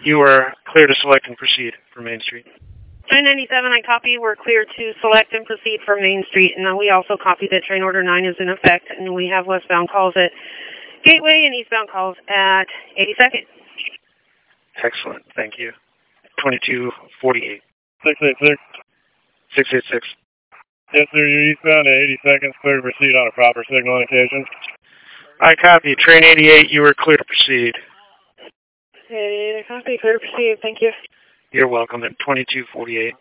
You are clear to select and proceed for Main Street. Train 97, I copy. We're clear to select and proceed for Main Street. And we also copy that train order 9 is in effect. And we have westbound calls at Gateway and eastbound calls at 82nd. Excellent. Thank you. 2248. 686. 686. Yes, sir. You're eastbound at 82nd. Clear to proceed on a proper signal indication. I copy. Train 88, you are clear to proceed. 88, I copy. Clear to proceed. Thank you. You're welcome at 2248.